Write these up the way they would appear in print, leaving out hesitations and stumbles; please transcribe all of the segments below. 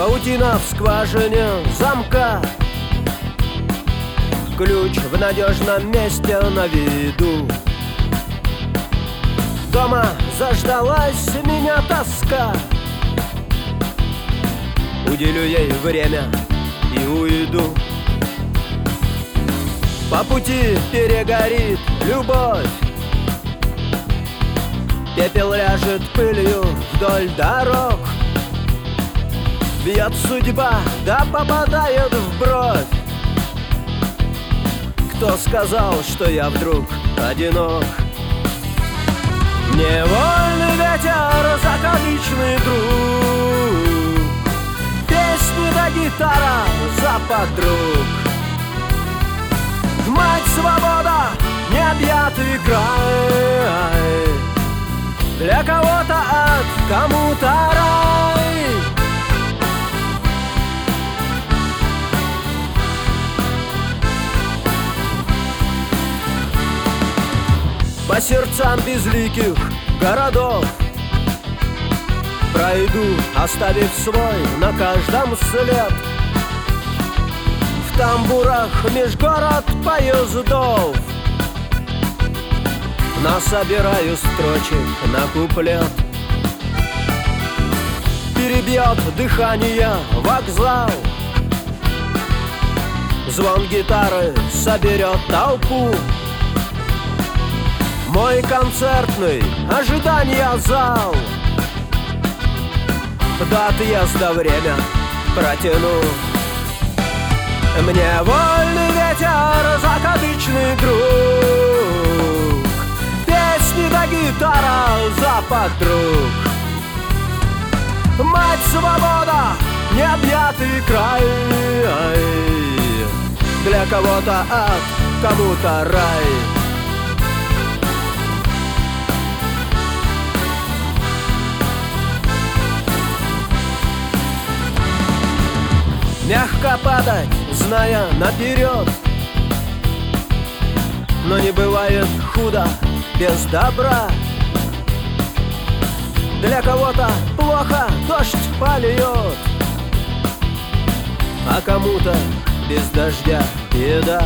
Паутина в скважине замка, ключ в надежном месте на виду. Дома заждалась меня тоска, уделю ей время и уйду. По пути перегорит любовь, пепел ляжет пылью вдоль дорог. Бьет судьба, да попадает в бровь. Кто сказал, что я вдруг одинок? Невольный ветер, закадычный друг, песни да гитара за подруг. Мать свобода, необъятый край, для кого-то ад, кому-то рай. По сердцам безликих городов пройду, оставив свой на каждом след. В тамбурах межгород поездов насобираю строчек на куплет. Перебьет дыхание вокзал, звон гитары соберет толпу. Мой концертный ожидания зал до отъезда время протяну. Мне вольный ветер, закадычный друг, песни да гитара за подруг. Мать свобода, необъятый край, для кого-то ад, кому-то рай. Мягко падать, зная наперед, но не бывает худо без добра. Для кого-то плохо дождь польет, а кому-то без дождя беда.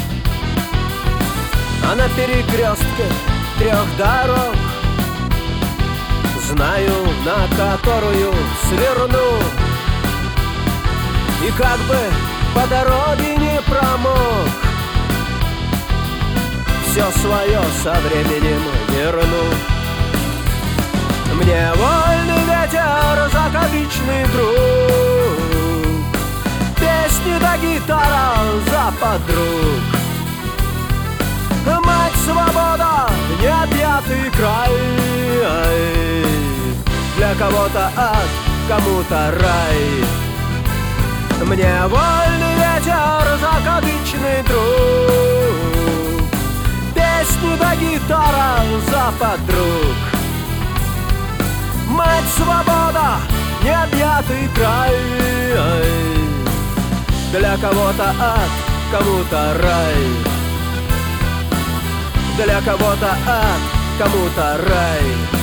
А на перекрестке 3 дорог знаю, на которую сверну. И как бы по дороге не промок, все свое со временем верну. Мне вольный ветер, закадычный друг, песни да гитара за подруг. Мать свобода, необъятый край, для кого-то ад, кому-то рай. Мне вольный ветер, закадычный друг, песни да гитара за подруг. Мать свобода, необъятый край, для кого-то ад, кому-то рай. Для кого-то ад, кому-то рай.